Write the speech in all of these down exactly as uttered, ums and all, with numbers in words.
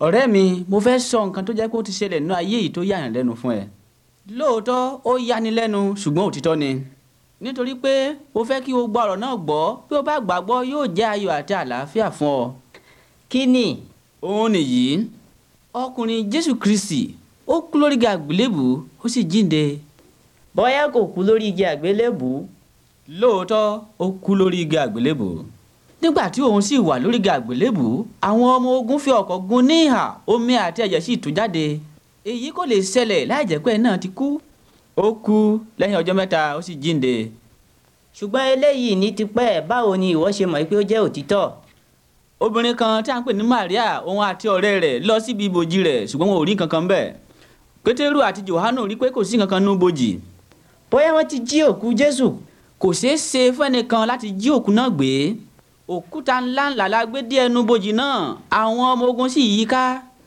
ọ̀rẹ́ mi mo fẹ́ sọ nǹkan tó jẹ́ pé ó ti ṣẹlẹ̀ nínú ayé yìí tó yàyàn lẹ́nu fún ẹ. lóòótọ́ ó yani lẹ́nu ṣùgbọ́n òtítọ́ ni nítorí pé mo fẹ́ kí o gba ọ̀rọ̀ náà gbọ́ bí o bá gbàgbọ́ yóò jẹ́ ayọ̀ àti àlàáfíà fún ọ. kí ni? òun nìyí ọkùnrin Jésù Kristi ó kú lórí igi àgbélébù ó sì jíǹde. bóyá kò kú lórí igi àgbélébù. lóòótọ́ ó kú lórí igi àgbélébù. nígbà tí òun sì wà lórí igi àgbélébù àwọn ọmọ ogun fi ọ̀kọ̀ gún ní ìhà omi àti ẹ̀jẹ̀ sì tú jáde. èyí kò lè ṣẹlẹ̀ láì jẹ́ pé ẹ̀ náà ti kú. ó kú lẹ́yìn ọjọ́ mẹ́ta ó sì jíǹde. ṣùgbọ́n eléyìí ní tipẹ́ báwo ni ìwọ ṣe mọ̀ pé ó jẹ́ òtítọ́? obìnrin kan tí a ń pè ní Maria òun àti ọ̀rẹ́ rẹ̀ lọ síbi ibojì rẹ̀ ṣùgbọ́n wọn ò rí kankan bẹ́ẹ̀. Pétérù àti Jòhánù rí pé kò sí kankan nínú ibojì. bóyá wọ́n ti jí òkú Jésù. kò ṣeé ṣe fún ẹnìkan láti jí òkú náà gbé. òkúta ńláńlá la gbé dé ẹnu ibojì náà àwọn ọmọ ogun sì yí ká.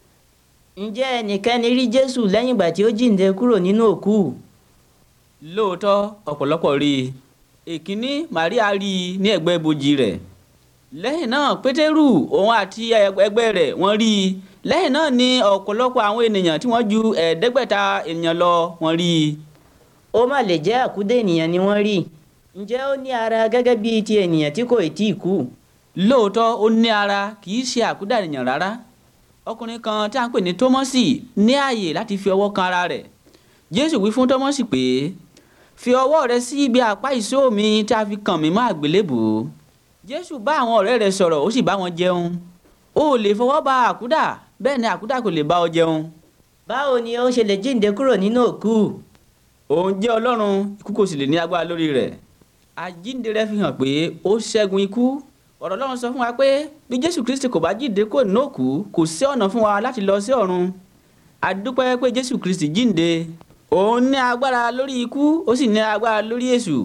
ǹjẹ́ ẹnikẹ́ni rí Jésù lẹ́yìn ìgbà tí ó jíǹde kúrò nínú òkú? lóòótọ́ ọ̀pọ̀lọpọ̀ rí i. èkíní Maria rí i ní ẹ̀gbẹ́ ibojì rẹ̀. lẹ́yìn náà Pétérù òun àti ẹgbẹ́ rẹ̀ wọ́n rí i. lẹ́yìn náà ni ọ̀pọ̀lọpọ̀ àwọn ènìyàn tí wọ́n ju ẹ̀ẹ́dẹ́gbẹ̀ta ènìyàn lọ wọ́n rí i. ó mà lè jẹ́ àkúdà ènìyàn ni wọ́n rí. ǹjẹ́ ó ní ara gẹ́gẹ́ bíi ti ènìyàn tí kò tí ì kú? lóòótọ́ ó ní ara kì í ṣe àkúdà ènìyàn rárá. ọkùnrin kan tí a ń pè ní Tómọ́sì ní ààyè láti fi ọwọ́ kan ara rẹ̀. Jésù wí fún Tómọ́sì pé fi ọwọ́ rẹ sí ibi àpá ìṣó mi tí a fi kàn mí mọ́ àgbélébùú. Jésù bá àwọn ọ̀rẹ́ rẹ̀ sọ̀rọ̀ ó sì bá wọn jẹun. o ò lè fọwọ́ ba àkúdà bẹ́ẹ̀ ni àkúdà kò lè bá ọ jẹun. báwo ni ó ṣe lè jíǹde kúrò nínú òkú? òun jẹ́ Ọlọ́run ikú kò sì lè ní agbára lórí rẹ̀. àjíǹde rẹ̀ fi hàn pé ó ṣẹ́gun ikú. ọ̀rọ̀ Ọlọ́run sọ fún wa pé bí Jésù Kristi kò bá jíǹde kúrò nínú òkú kò sí ọ̀nà fún wa láti lọ sí ọ̀run. a dúpẹ́ pé Jésù Kristi jíǹde. òun ní agbára lórí ikú ó sì ní agbára lórí èṣù.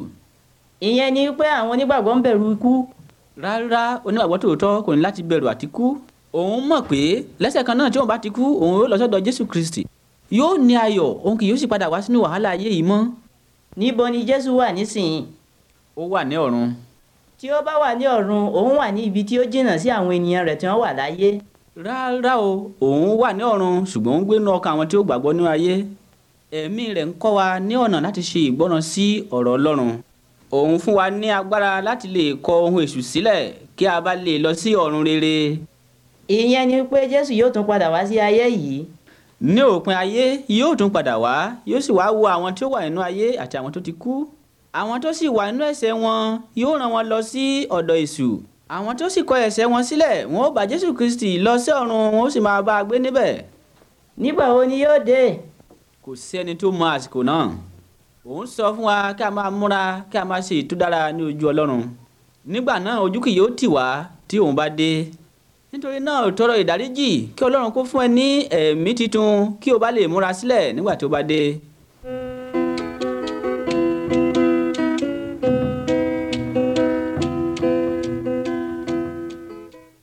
ìyẹn ni pé àwọn onígbàgbọ́ ń bẹ̀rù ikú? rárá onígbàgbọ́ tòótọ́ kò ní láti bẹ̀rù àti kú. òun mọ̀ pé lẹ́sẹ̀ kan náà tí òun bá ti kú òun yóò lọ sọ́dọ̀ Jésù Kristi. yóò ní ayọ̀ òun kì yóò sì padà wá sínú wàhálà ayé yìí mọ́. níbo ni Jésù wà nísìnyí? ó wà ní ọ̀run. tí ó bá wà ní ọ̀run òun wà ní ibi tí ó jìnnà sí àwọn ènìyàn rẹ̀ tí wọ́n wà láyé? rárá o òun wà ní ọ̀run ṣùgbọ́n ó ń gbé nínú ọkàn àwọn tí ó gbàgbọ́ ní ayé. ẹ̀mí rẹ̀ ń kọ́ wa ní ọ̀nà láti ṣe ìgbọ́ràn sí ọ̀rọ̀ Ọlọ́run. òun fún wa ní agbára láti lè kọ ohun èṣù sílẹ̀ kí a bá lè lọ sí ọ̀run rere. ìyẹn ni pé Jésù yóò tún padà wá sí ayé yìí? ní òpin ayé yóò tún padà wá yóò sì wá wo àwọn tí ó wà nínú ayé àti àwọn tó ti kú. àwọn tó sì wà nínú ẹ̀ṣẹ̀ wọn yóò rán wọn lọ sí ọ̀dọ̀ èṣù. àwọn tó sì kọ ẹ̀ṣẹ̀ wọn sílẹ̀ wọn ó bá Jésù Kristi lọ sí ọ̀run wọn ó sì máa bá a gbé níbẹ̀. nígbà wo ni yóò dé? kò sí ẹni tó mọ àsìkò náà. òun sọ fún wa kí a máa múra kí a máa ṣe ìtúdára ní ojú Ọlọ́run. nígbà náà ojú kì yóò tì wá tí òun bá dé. nítorí náà tọrọ ìdáríjì kí Ọlọ́run kó fún ẹ ní ẹ̀mí titun kí o bá lè múra sílẹ̀ nígbà tí ó bá dé.